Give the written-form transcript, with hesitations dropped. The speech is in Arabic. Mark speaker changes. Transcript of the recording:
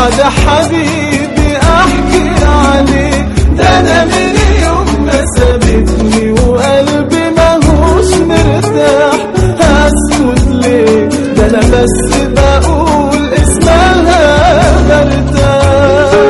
Speaker 1: ده حبيبي احكي عليه، ده انا من يوم ما سابتني وقلبي ماهوش مرتاح. هسكت ليه؟ ده انا بس